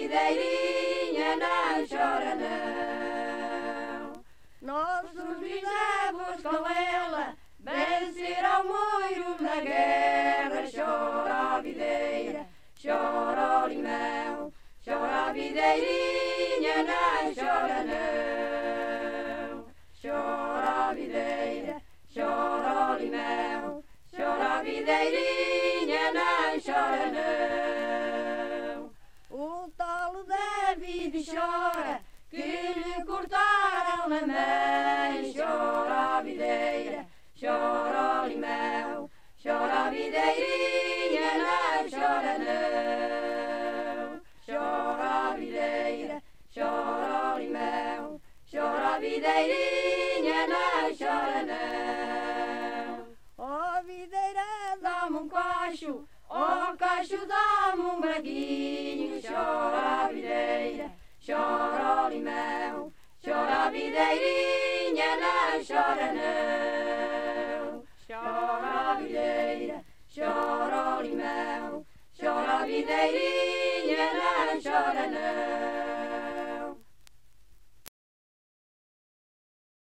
videirinha não chora não. Nossos bisavos com ela venceram muitos na guerra. Chora a videira, chora o limão, chora a videirinha não chora não. Chora a videira, chora o limão, chora a videirinha não chora não. O talo da vida chora que lhe cortaram na mão. Chora a videira, chora o limão, chora a videirinha não chora não. Chora a videira, chora o limão, chora a videirinha não chora não. Ó videira dá-me um cacho, ó cacho dá-me um braguinho.